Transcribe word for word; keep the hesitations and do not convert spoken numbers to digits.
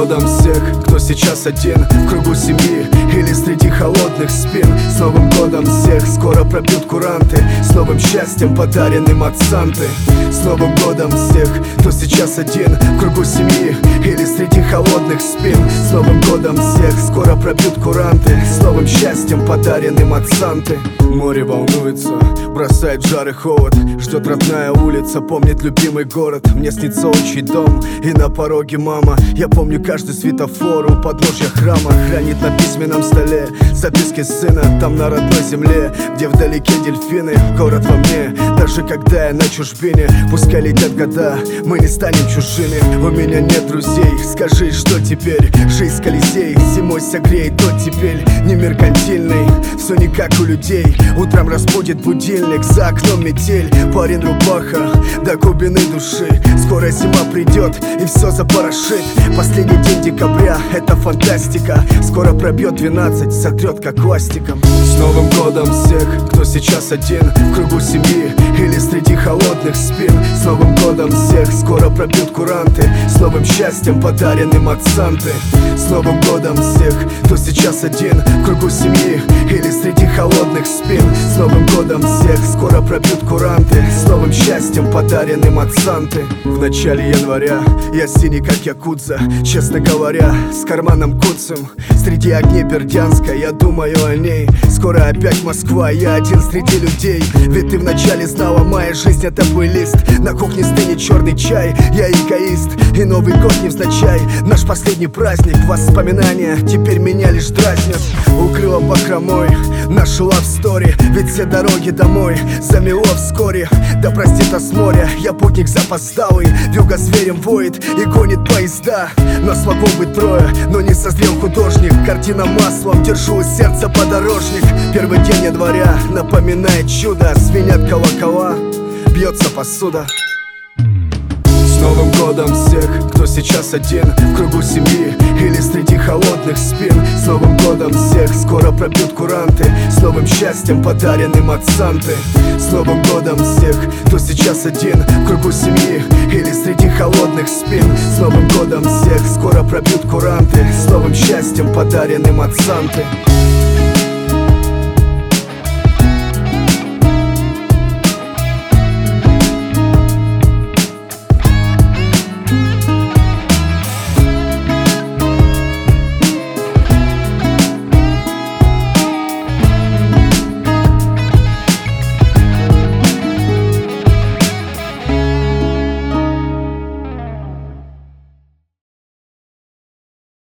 годом всех, кто сейчас один в кругу семьи или среди холодных спин. С Новым годом всех, скоро пробьют куранты, с новым счастьем, подаренным от Санты. С Новым годом всех, кто сейчас один в кругу семьи или среди холодных спин. С Новым годом всех, скоро пробьют куранты, с новым счастьем, подаренным от Санты. Море волнуется, бросает в жар и холод, ждет родная улица, помнит любимый город. Мне снится отчий дом и на пороге мама. Я помню каждый светофор у подножья храма. Хранит на письменном столе записки сына, там на родной земле, где вдалеке дельфины. Город во мне, даже когда я на чужбине. Пускай летят года, мы не станем чужими. У меня нет друзей, скажи, что теперь? Жизнь Колизей, зимой согреет тот теперь. Не меркантильный, все не как у людей. Утром разбудит будильник, за окном метель. Парень рубаха до глубины души. Скоро зима придет и все запорошит. Последний день декабря, это фантастика. Скоро пробьет двенадцать, сотрет как ластиком. С Новым годом всех, кто сейчас один в кругу семьи или среди холодных спин. С Новым годом всех, скоро пробьют куранты, с новым счастьем, подаренным от Санты. С Новым годом всех, кто сейчас один в кругу семьи или среди холодных спин. С Новым годом всех, скоро пробьют куранты, с новым счастьем, подаренным от Санты. В начале января я синий как якудза, честно говоря, с карманом куцым. Среди огней Бердянска я думаю о ней. Скоро опять Москва, я один среди людей. Ведь ты вначале знала, моя жизнь это твой лист. На кухне стынет черный чай, я эгоист. И Новый год невзначай, наш последний праздник. Воспоминания теперь меня лишь дразнят. Укрыла бахромой нашу love story. Ведь все дороги домой замело вскоре. Да простит нас море, я путник запоздалый. Вьюга зверем воет и гонит поезда. Нас могло быть трое, но не созрел художник. Картина маслом, держу сердце подорожник. Первый день января напоминает чудо. Звенят колокола, бьется посуда. С Новым годом всех, кто сейчас один в кругу семьи или среди холодных спин. С Новым годом всех, скоро пробьют куранты, с новым счастьем, подаренным от Санты. С Новым годом всех, кто сейчас один в кругу семьи или среди холодных спин. С Новым годом всех, скоро пробьют куранты, с новым счастьем, подаренным от Санты.